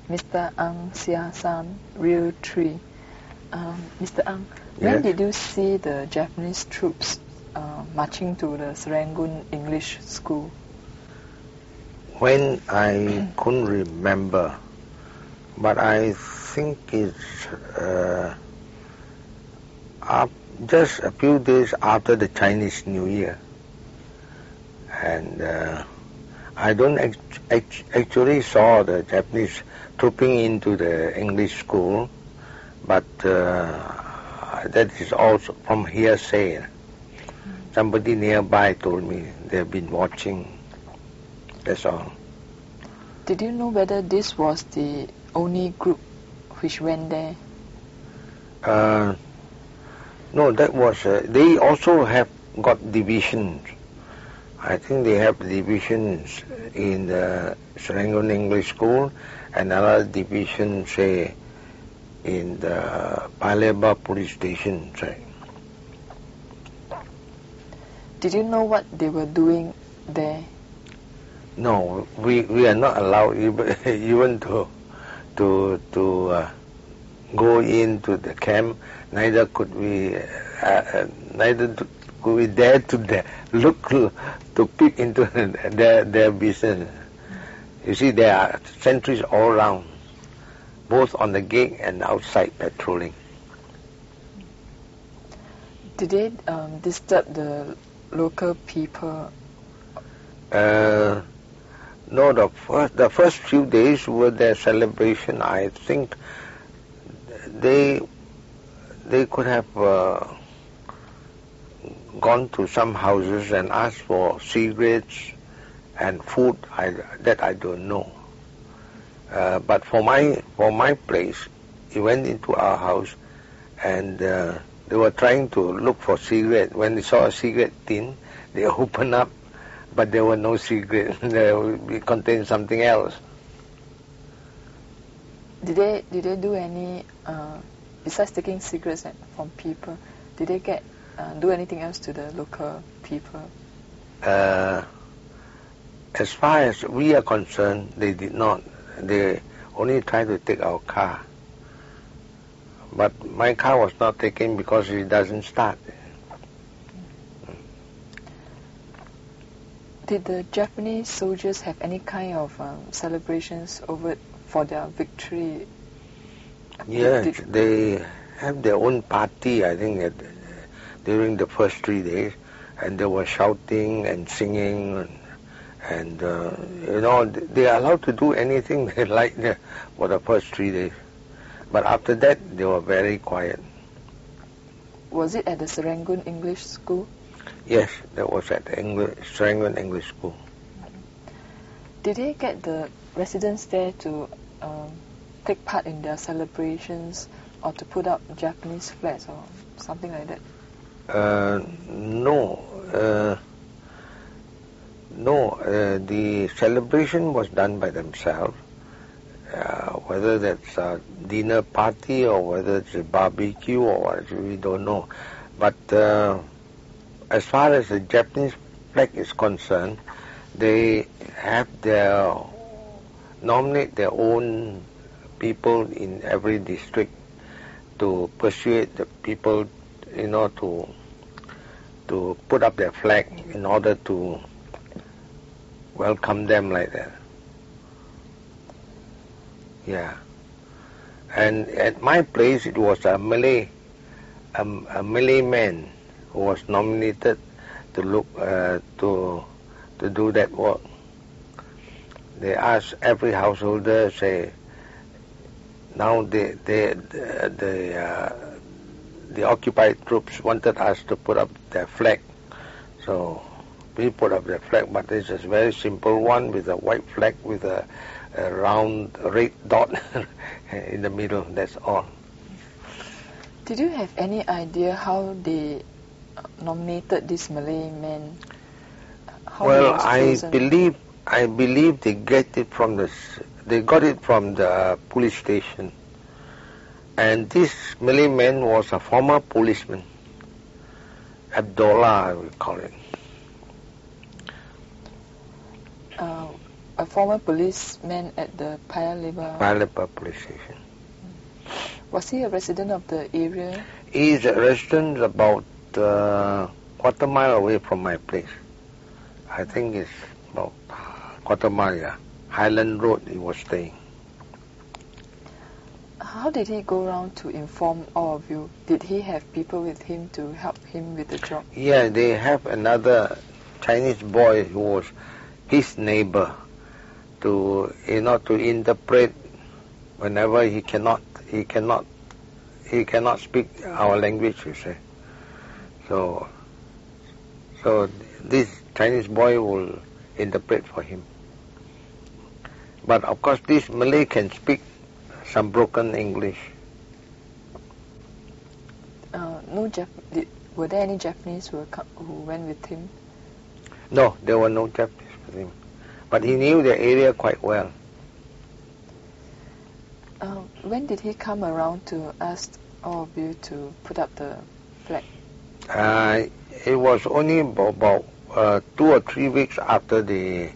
Mr. Ang Sia San, Real Tree. Mr. Ang, when Yes. did you see the Japanese troops marching to the Serangoon English School? When I couldn't remember, but I think it's just a few days after the Chinese New Year. And I don't actually saw the Japanese trooping into the English school, but that is also from hearsay. Somebody nearby told me they've been watching. That's all. Did you know whether this was the only group which went there? No, that was... they also have got divisions. I think they have divisions in the Serangoon English School and another division, say, in the Paleba police station, say. Did you know what they were doing there? No, we are not allowed even to go into the camp. Neither could we dare to look to peek into their business. You see, there are sentries all around, both on the gate and outside patrolling. Did they disturb the local people? No, the first few days were their celebration. I think they could have gone to some houses and asked for cigarettes and food. That I don't know. But for my place, he went into our house, and they were trying to look for cigarette. When they saw a cigarette tin, they opened up, but there were no cigarettes. It contained something else. Did they do any besides taking cigarettes from people? Did they do anything else to the local people? As far as we are concerned, they did not. They only tried to take our car. But my car was not taken because it doesn't start. Did the Japanese soldiers have any kind of celebrations for their victory? Yes, they have their own party, I think, during the first 3 days, and they were shouting and singing, and they are allowed to do anything they like for the first 3 days. But after that, they were very quiet. Was it at the Serangoon English School? Yes, that was at the Serangoon English School. Did they get the residents there to take part in their celebrations or to put up Japanese flags or something like that? No. The celebration was done by themselves. Whether that's a dinner party or whether it's a barbecue or what, we don't know. But as far as the Japanese flag is concerned, they have nominate their own people in every district to persuade the people, to put up their flag in order to welcome them like that. Yeah. And at my place, it was a Malay man who was nominated to look to do that work. They asked every householder, say, now the occupied troops wanted us to put up their flag, so we put up their flag. But this is a very simple one with a white flag with a round red dot in the middle. That's all. Did you have any idea how they nominated this Malay man? Well, I believe they got it from the police station, and this Malay man was a former policeman. Abdullah, I will call it. a former policeman at the Paya Lebar. Paya Lebar police station. Was he a resident of the area? He is a resident about quarter mile away from my place. I think it's about quarter mile, yeah. Highland Road he was staying. How did he go around to inform all of you? Did he have people with him to help him with the job? Yeah, they have another Chinese boy who was his neighbor to interpret whenever he cannot speak our language, you say. So this Chinese boy will interpret for him. But of course this Malay can speak some broken English. Were there any Japanese who went with him? No, there were no Japanese with him. But he knew the area quite well. When did he come around to ask all of you to put up the flag? It was only about 2 or 3 weeks after the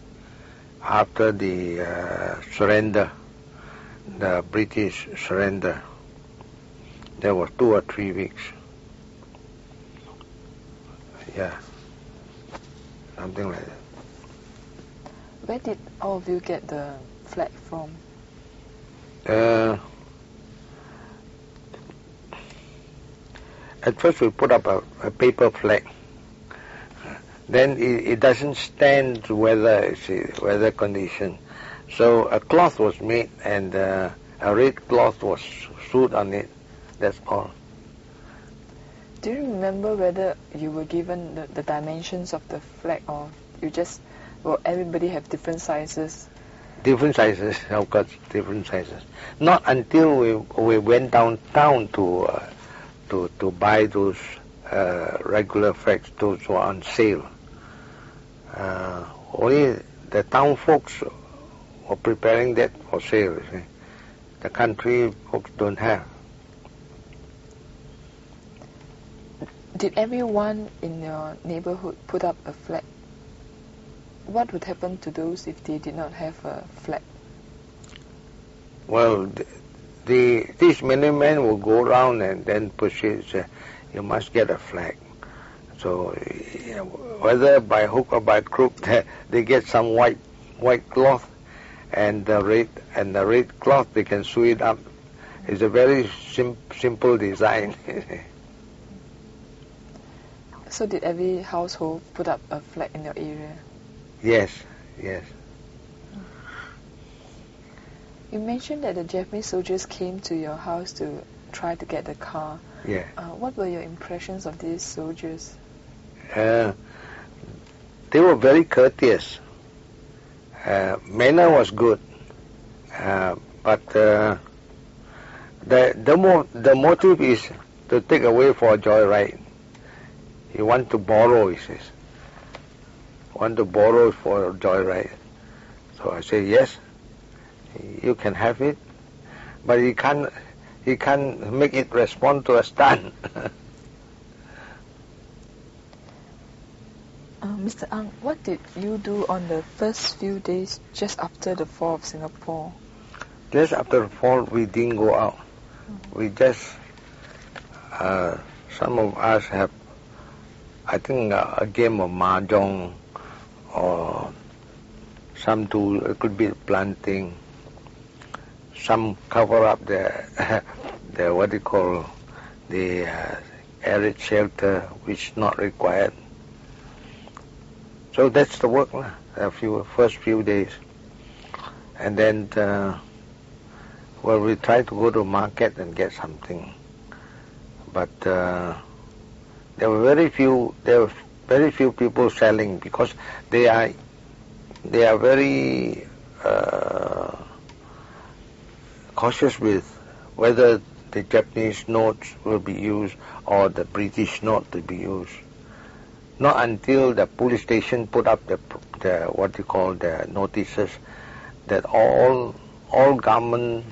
surrender, the British surrender. There was 2 or 3 weeks. Yeah, something like that. Where did all of you get the flag from? At first we put up a paper flag. Then it doesn't stand to weather condition. So a cloth was made and a red cloth was sewed on it. That's all. Do you remember whether you were given the dimensions of the flag, or you just, well, everybody have different sizes? Different sizes, of course, different sizes. Not until we went downtown to buy those regular flags, those were on sale. Only the town folks were preparing that for sale. You see. The country folks don't have. Did everyone in your neighborhood put up a flag? What would happen to those if they did not have a flag? Well, these middlemen will go around and then push it, say, you must get a flag. So whether by hook or by crook, they get some white cloth, and the red cloth they can sew it up. It's a very simple design. So did every household put up a flag in your area? Yes. You mentioned that the Japanese soldiers came to your house to try to get the car. Yeah. What were your impressions of these soldiers? They were very courteous. Manner was good, but the motive is to take away for a joyride. You want to borrow, he says. Want to borrow for a joyride. So I say, yes, you can have it, but he can't make it respond to a stunt. Mr. Ang, what did you do on the first few days just after the fall of Singapore? Just after the fall, we didn't go out. We just, some of us have, I think, a game of mahjong, or some do, it could be planting. Some cover up the what do you call, the arid shelter, which is not required. So that's the work, first few days. And then, we try to go to market and get something. But there were very few people selling, because they are very cautious with whether the Japanese notes will be used or the British note to be used. Not until the police station put up the notices that all government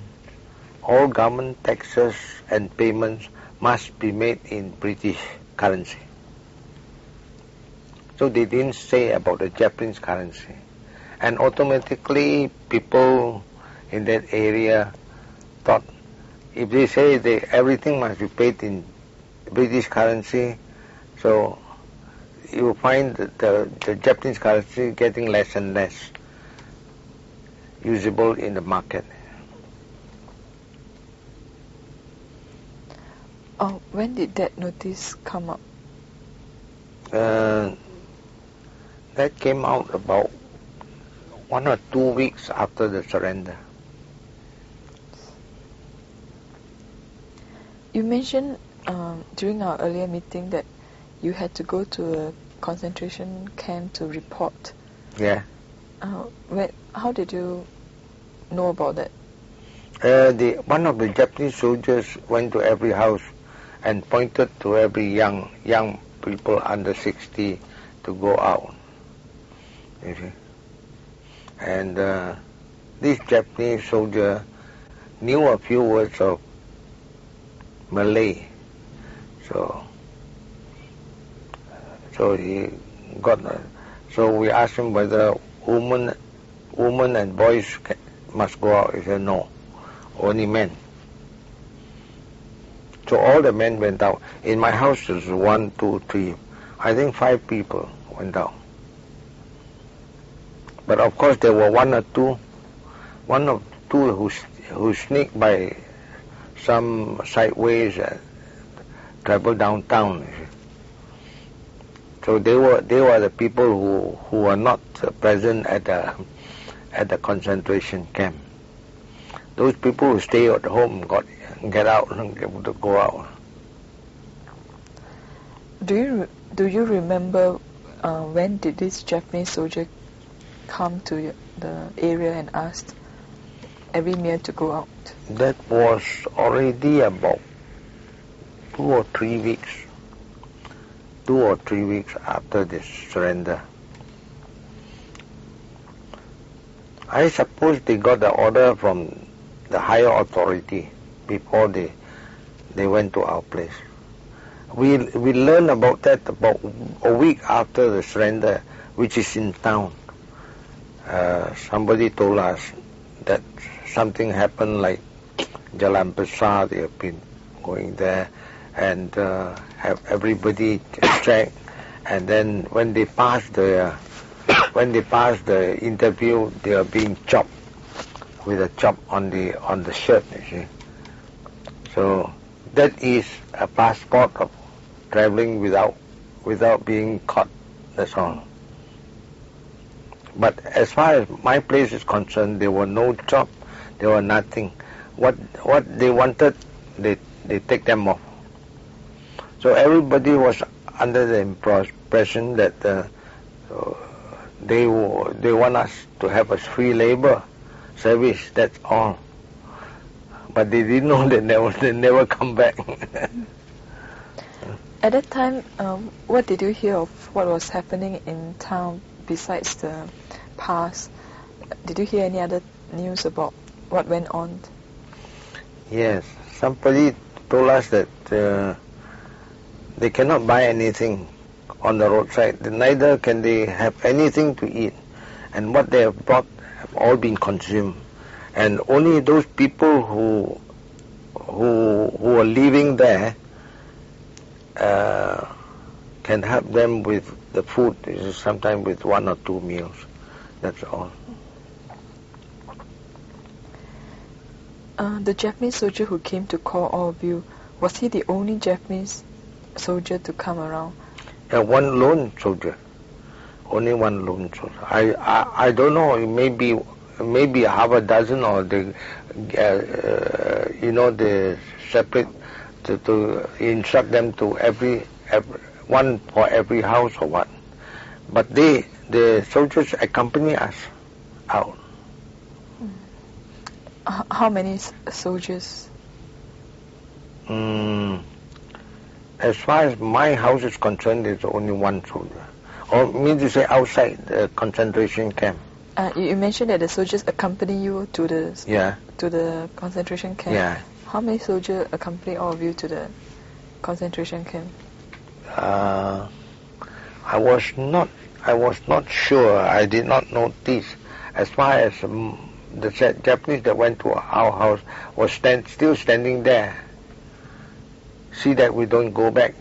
taxes and payments must be made in British currency. So they didn't say about the Japanese currency. And automatically people in that area thought, if they say everything must be paid in British currency, so you will find that the Japanese currency getting less and less usable in the market. Oh, when did that notice come up? That came out about 1 or 2 weeks after the surrender. You mentioned during our earlier meeting that you had to go to a concentration camp to report. Yeah. How did you know about that? One of the Japanese soldiers went to every house and pointed to every young people under 60 to go out. You see. And this Japanese soldier knew a few words of Malay, so he got. So we asked him whether women and boys must go out. He said no, only men. So all the men went out. In my house there's 1, 2, 3, I think 5 people went out. But of course there were 1 or 2 who sneaked by some sideways and traveled downtown. So they were the people who were not present at the concentration camp. Those people who stay at home get out and able to go out. Do you remember when did this Japanese soldier come to the area and asked every male to go out? That was already about 2 or 3 weeks. 2 or 3 weeks after this surrender. I suppose they got the order from the higher authority before they went to our place. We learned about that about a week after the surrender, which is in town. Somebody told us that something happened, like Jalan Besar, they have been going there and have everybody check, and then when they pass the interview, they are being chopped with a chop on the shirt, you see. So that is a passport of traveling without being caught. That's all. But as far as my place is concerned, there were no chop, there were nothing. What they wanted, they take them off. So everybody was under the impression that they want us to have a free labor service. That's all. But they didn't know they never come back. At that time, what did you hear of what was happening in town besides the pass? Did you hear any other news about what went on? Yes, somebody told us that they cannot buy anything on the roadside. Neither can they have anything to eat. And what they have brought have all been consumed. And only those people who are living there can help them with the food, sometimes with 1 or 2 meals. That's all. The Japanese soldier who came to call all of you, was he the only Japanese soldier to come around? One lone soldier. Only one lone soldier. I don't know, maybe half a dozen, or they separate to instruct them to every one for every house or what. But the soldiers accompany us out. How many soldiers? As far as my house is concerned, there's only one soldier. Or mean to say outside the concentration camp. You mentioned that the soldiers accompany you to the concentration camp. Yeah. How many soldiers accompany all of you to the concentration camp? I was not sure. I did not notice. as far as the Japanese that went to our house was still standing there. See that we don't go back.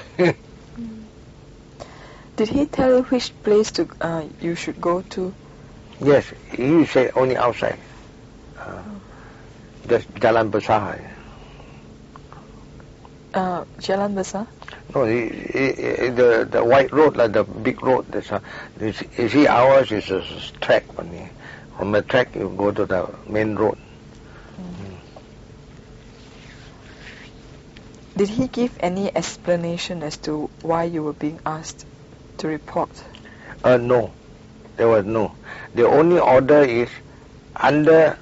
Did he tell you which place you should go to? Yes, he said only outside. Just Jalan Besar. Jalan Besar? No, the white road, like the big road. You see, ours is a track only. From the track, you go to the main road. Did he give any explanation as to why you were being asked to report? No, there was no. The only order is under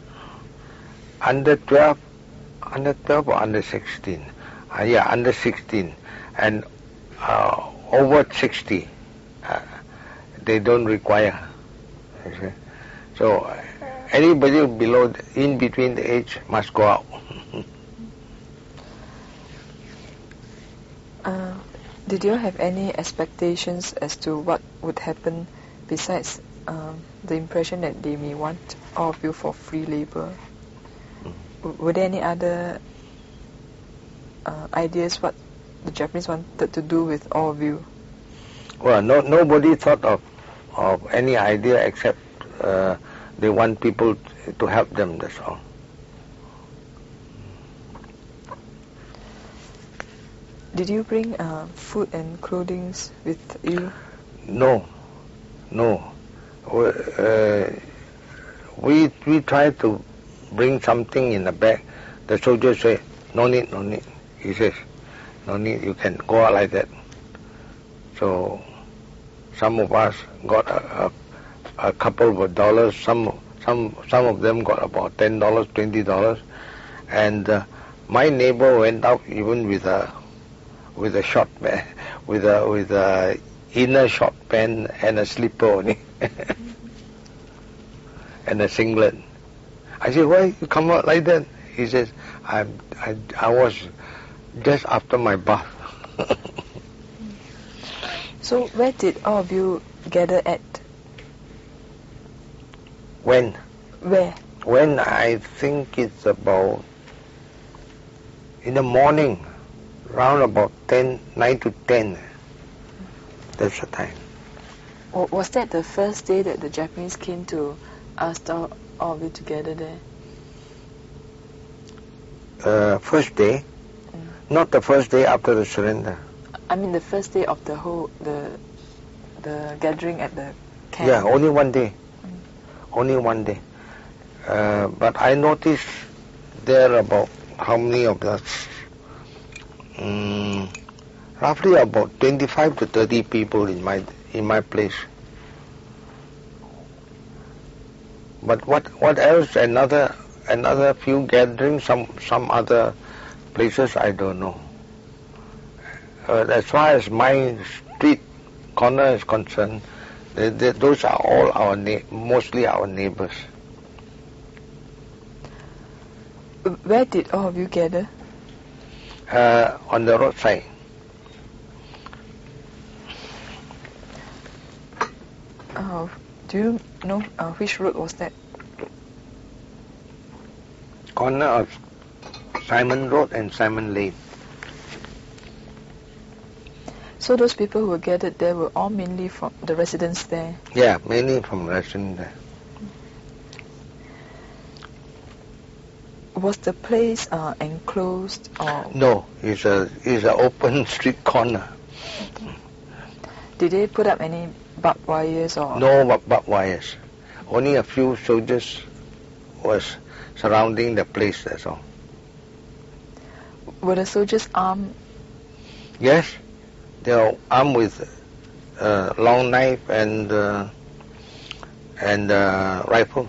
12 or under 16. Under 16, and over 60. They don't require. Okay? So anybody below, in between the age, must go out. Did you have any expectations as to what would happen besides the impression that they may want all of you for free labor? Were there any other ideas what the Japanese wanted to do with all of you? Well, nobody thought of any idea except they want people to help them, that's all. Did you bring food and clothing with you? No. We tried to bring something in the bag. The soldier said, no need. He says, no need, you can go out like that. So some of us got a couple of dollars, some of them got about $10, $20, and my neighbor went out even with a short pant, with a inner short pant and a slipper only, and a singlet. I said, why you come out like that? He says, I was just after my bath. So where did all of you gather at? When? Where? When I think it's about in the morning, round about 9 to 10. That's the time. Was that the first day that the Japanese came to ask all of you to gather there? First day, not the first day after the surrender. I mean the first day of the whole the gathering at the camp. Yeah, only one day. Only one day. But I noticed there about how many of us? Roughly about 25 to 30 people in my place. But what else? Another few gatherings, some other places, I don't know. As far as my street corner is concerned, those are all mostly our neighbors. Where did all of you gather? On the roadside. Do you know which road was that? Corner of Simon Road and Simon Lane. So those people who were gathered there were all mainly from the residents there? Yeah, mainly from residents there. Was the place enclosed or? No, it's a open street corner. Okay. Did they put up any barbed wires or? No barbed wires. Only a few soldiers was surrounding the place, that's all. Were the soldiers armed? Yes, they are armed with long knife and rifle.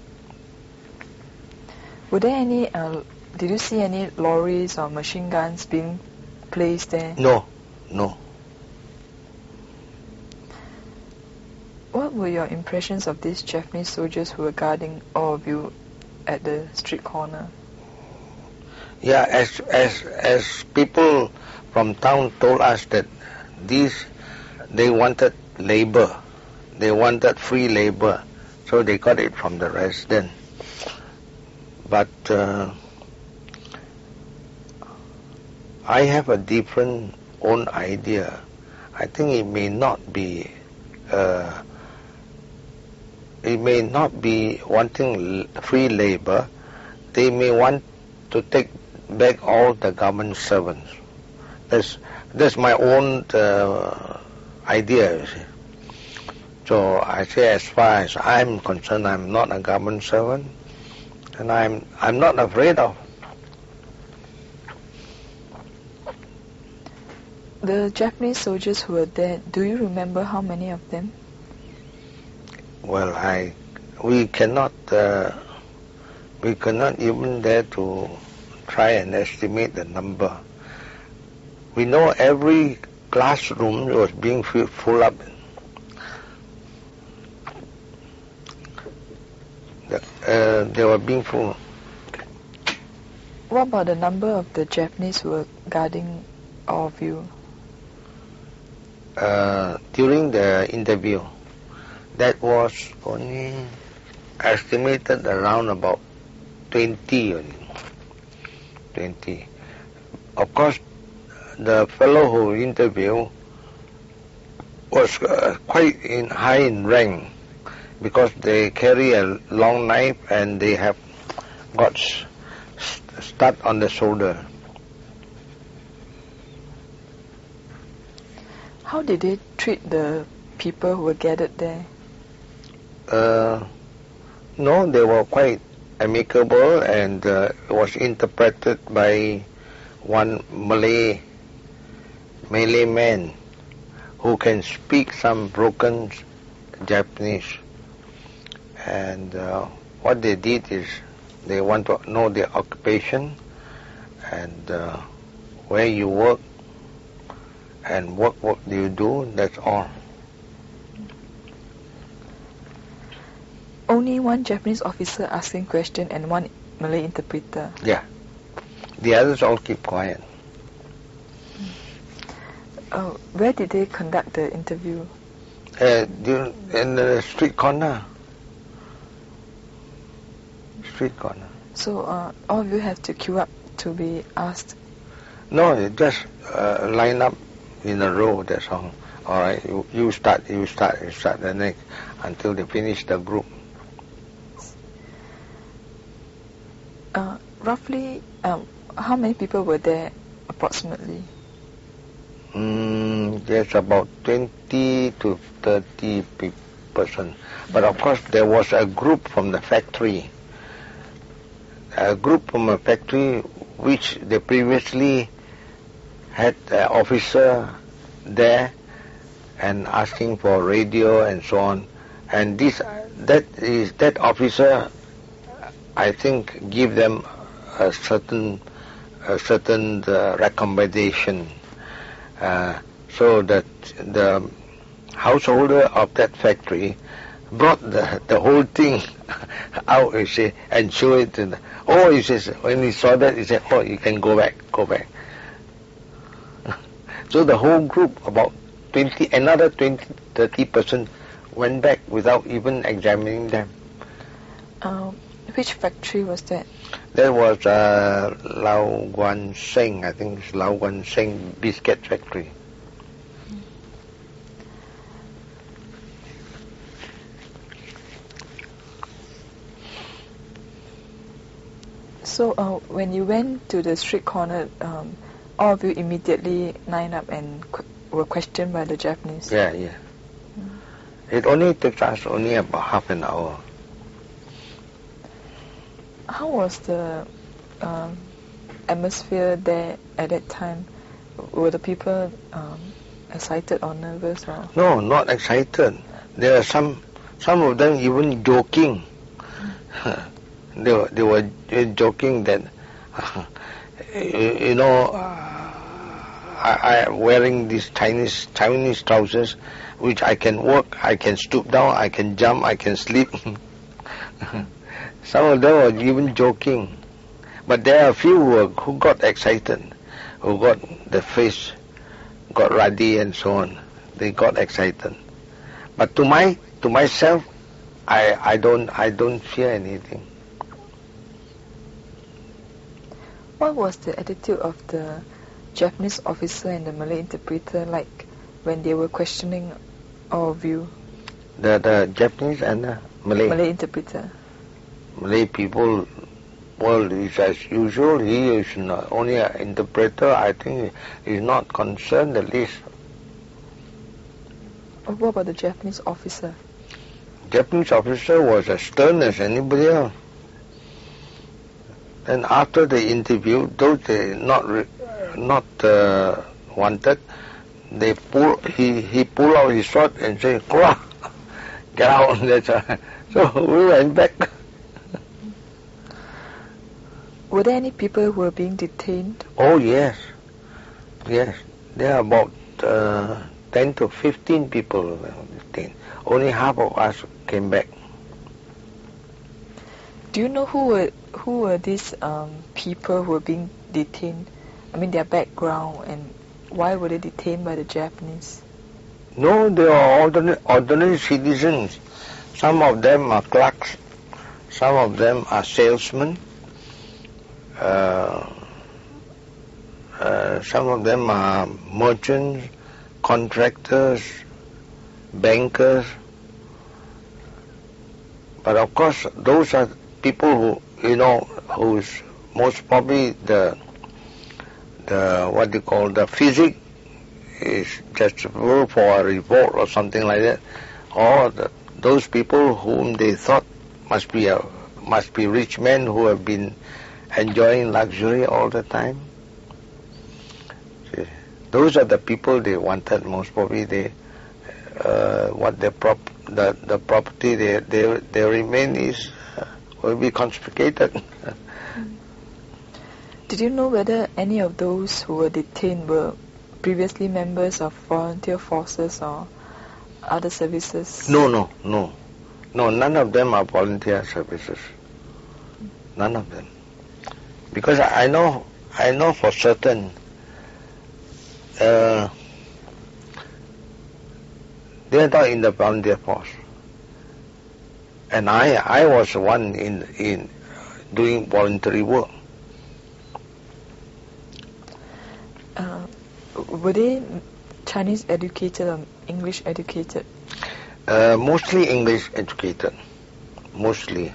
Were there any? Did you see any lorries or machine guns being placed there? No. What were your impressions of these Japanese soldiers who were guarding all of you at the street corner? Yeah, as people from town told us that they wanted labor, they wanted free labor, So they got it from the resident. But I have a different own idea. I think it may not be wanting free labor. They may want to take back all the government servants. That's my own idea, you see. So I say, as far as I'm concerned, I'm not a government servant, and I'm not afraid of. The Japanese soldiers who were there, do you remember how many of them? Well, we cannot even dare to try and estimate the number. We know every classroom was being full up. They were being full. What about the number of the Japanese who were guarding all of you? During the interview, that was only estimated around about 20 only. 20. Of course, the fellow who interviewed was quite high in rank, because they carry a long knife and they have got stud on the shoulder. How did they treat the people who were gathered there? No, they were quite amicable, and it was interpreted by one Malay man who can speak some broken Japanese. And what they did is they want to know their occupation and where you work and what do you do, that's all. Only one Japanese officer asking question and one Malay interpreter. Yeah. The others all keep quiet. Where did they conduct the interview? In the street corner. Street corner. So all of you have to queue up to be asked? No, they just line up in a row, that's all. All right, you start, the next, until they finish the group. Roughly, how many people were there approximately? There's about 20 to 30 person. But of course, there was a group from the factory. A group from a factory which they previously had an officer there and asking for radio and so on. And that officer, I think, give them a certain recommendation, so that the householder of that factory brought the whole thing out, you see, and show it to he says, when he saw that, he said, you can go back. So the whole group, about 30% went back without even examining them. Which factory was that? That was Lau Guan Seng, I think it's Lau Guan Seng biscuit factory. So when you went to the street corner, all of you immediately lined up and were questioned by the Japanese? Yeah. It only took us about half an hour. How was the atmosphere there at that time? Were the people excited or nervous? Or? No, not excited. There are some of them even joking. They were joking that, I am wearing these Chinese trousers, which I can walk, I can stoop down, I can jump, I can sleep. Some of them were even joking. But there are a few who got excited, who got the face, got ruddy and so on. They got excited. But to myself, I don't fear anything. What was the attitude of the Japanese officer and the Malay interpreter like when they were questioning all of you? The Japanese and the Malay interpreter. Malay people, well, is as usual. He is not only an interpreter. I think he's not concerned the least. What about the Japanese officer? Japanese officer was as stern as anybody else. And after the interview, those they not wanted, he pulled out his sword and said, "Kura, get out." So we went back. Were there any people who were being detained? Oh yes. There are about 10 to 15 people detained. Only half of us came back. Do you know who were these people who were being detained? I mean, their background, and why were they detained by the Japanese? No, they are ordinary citizens. Some of them are clerks. Some of them are salesmen. Some of them are merchants, contractors, bankers. But of course, those are people who's most probably the physique is justifiable for a revolt or something like that, or those people whom they thought must be rich men who have been enjoying luxury all the time. See, those are the people they wanted most probably. The property they remain is will be confiscated. Did you know whether any of those who were detained were previously members of volunteer forces or other services? No, none of them are volunteer services. None of them. Because I know for certain they are not in the volunteer force. And I was one in doing voluntary work. Were they Chinese educated or English educated? Mostly English educated. Mostly.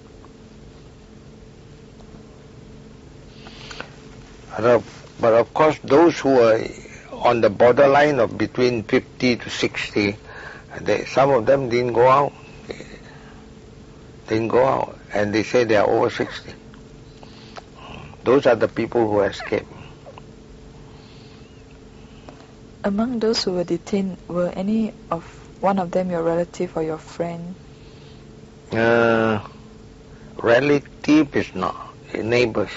But of course, those who are on the borderline of between 50 to 60, some of them didn't go out. And they say they are over 60. Those are the people who escaped. Among those who were detained, were any of one of them your relative or your friend? Relative is not. Neighbor.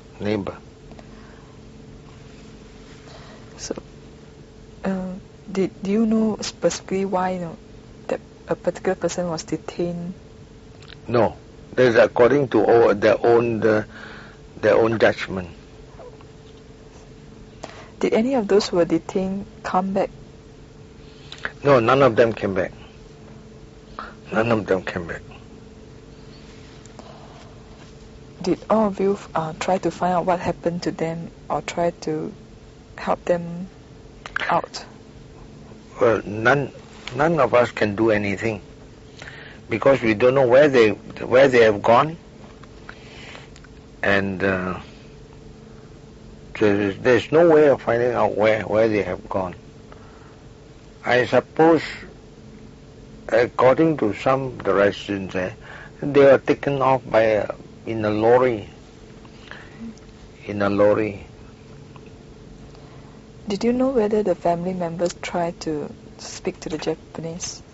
So, did you know specifically why that a particular person was detained? No, that is according to their own judgment. Did any of those who were detained come back? No, none of them came back. Did all of you try to find out what happened to them or try to help them out? Well, none of us can do anything because we don't know where they have gone, and there's no way of finding out where they have gone. I suppose, according to some of the residents, they were taken off in a lorry. Did you know whether the family members tried to speak to the Japanese?